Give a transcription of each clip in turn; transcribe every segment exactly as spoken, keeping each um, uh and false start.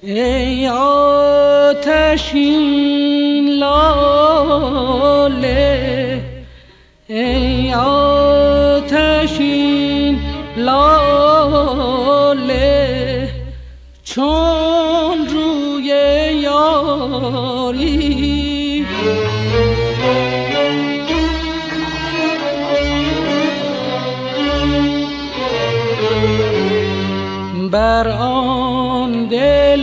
ای آتشین لاله، ای آتشین لاله، چون روی یاری بر آن دل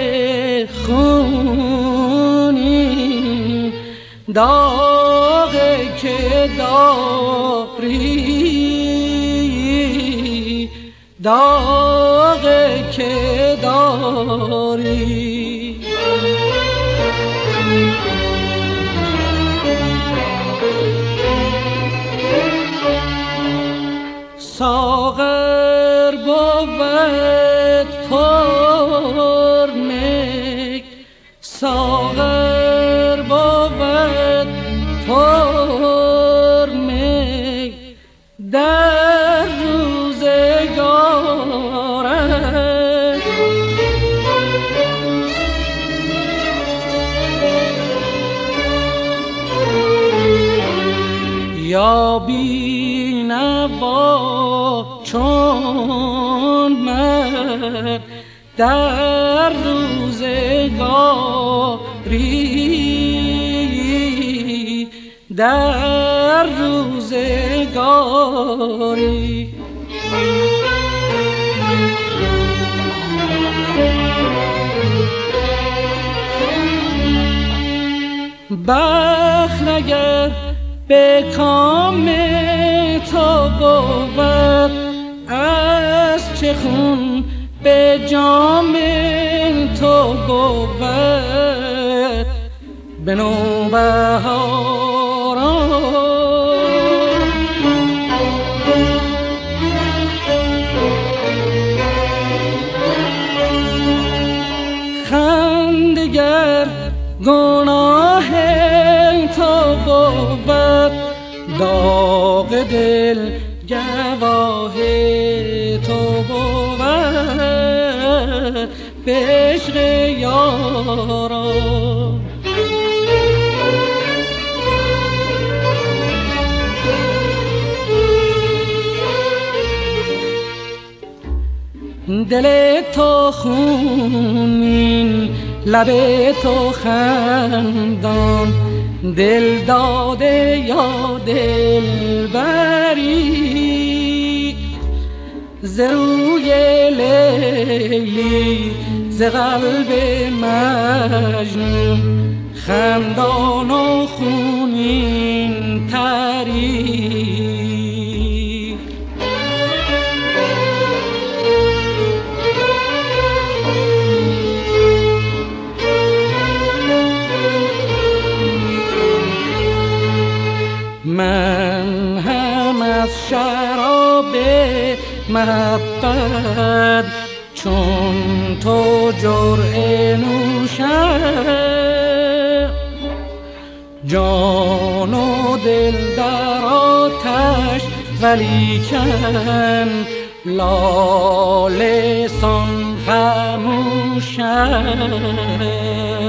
خونی داغی که داری، داغی که داری. ساغر بود پر می، ساغر بود پر می، در روزگارش یا بی نوا چون من در روزگاری، در روزگاری. بخت اگر به کام تو بود، از چه خون به جام تو بود. به نوبهاران خندگر گناه تو بود، داغ دل گواه تو بود. به عشق یاران دل تو خونین، لب تو خندان، دل داده یا دل بری. ز روی لیلی ز قلب مجنون، خندان و خونین تری. من هم از شراب محبت چون تو جرعه نوشم، جان و دل در آتش ولیکن لاله سان خموشم.